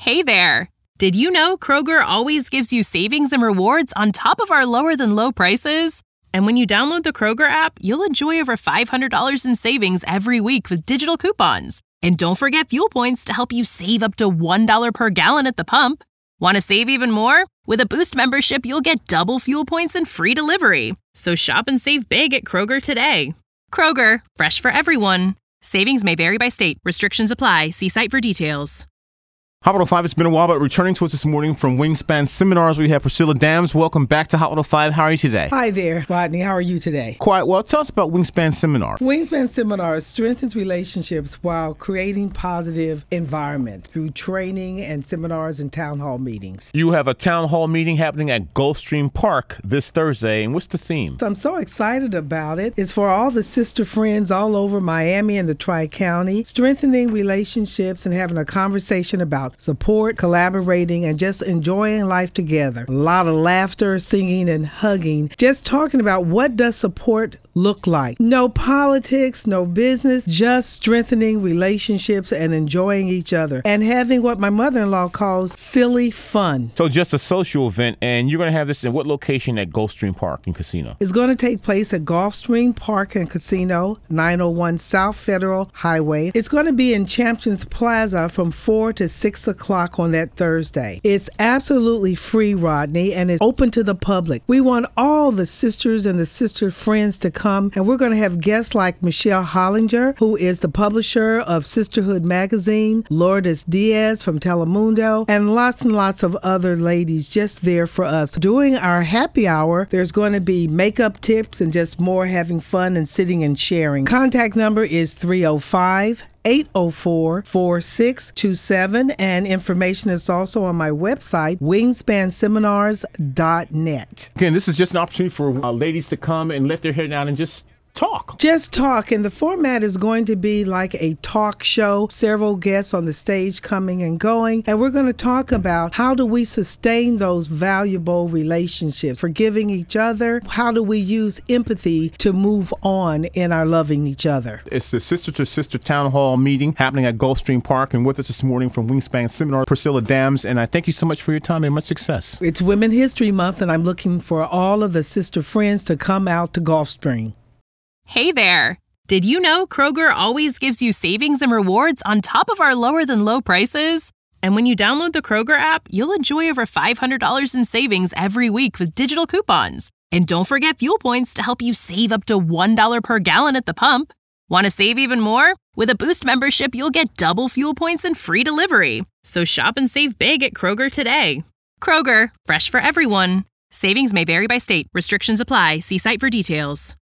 Hey there! Did you know Kroger always gives you savings and rewards on top of our lower-than-low prices? And when you download the Kroger app, you'll enjoy over $500 in savings every week with digital coupons. And don't forget fuel points to help you save up to $1 per gallon at the pump. Want to save even more? With a Boost membership, you'll get double fuel points and free delivery. So shop and save big at Kroger today. Kroger, fresh for everyone. Savings may vary by state. Restrictions apply. See site for details. Hot 105, it's been a while, but returning to us this morning from Wingspan Seminars, we have Priscilla Dams. Welcome back to Hot 105. How are you today? Hi there, Rodney. How are you today? Quite well. Tell us about Wingspan Seminars. Wingspan Seminars strengthens relationships while creating positive environments through training and seminars and town hall meetings. You have a town hall meeting happening at Gulfstream Park this Thursday, and what's the theme? So I'm so excited about it. It's for all the sister friends all over Miami and the Tri-County, strengthening relationships and having a conversation about support, collaborating, and just enjoying life together. A lot of laughter, singing, and hugging. Just talking about what does support look like. No politics, no business, just strengthening relationships and enjoying each other. And having what my mother-in-law calls silly fun. So just a social event, and you're going to have this in what location at Gulfstream Park and Casino? It's going to take place at Gulfstream Park and Casino, 901 South Federal Highway. It's going to be in Champions Plaza from 4 to 6 o'clock on that Thursday. It's absolutely free, Rodney, and it's open to the public. We want all the sisters and the sister friends to come, and we're going to have guests like Michelle Hollinger, who is the publisher of Sisterhood Magazine, Lourdes Diaz from Telemundo, and lots of other ladies just there for us. During our happy hour, there's going to be makeup tips and just more having fun and sitting and sharing. Contact number is 305-804-4627, and information is also on my website, wingspanseminars.net. Again, this is just an opportunity for ladies to come and let their hair down and just talk. Just talk, and the format is going to be like a talk show, several guests on the stage coming and going, and we're going to talk about how do we sustain those valuable relationships, forgiving each other, how do we use empathy to move on in our loving each other. It's the Sister to Sister Town Hall meeting happening at Gulfstream Park, and with us this morning from Wingspan Seminar, Priscilla Dams, and I thank you so much for your time and much success. It's Women History Month, and I'm looking for all of the sister friends to come out to Gulfstream. Hey there! Did you know Kroger always gives you savings and rewards on top of our lower-than-low prices? And when you download the Kroger app, you'll enjoy over $500 in savings every week with digital coupons. And don't forget fuel points to help you save up to $1 per gallon at the pump. Want to save even more? With a Boost membership, you'll get double fuel points and free delivery. So shop and save big at Kroger today. Kroger, fresh for everyone. Savings may vary by state. Restrictions apply. See site for details.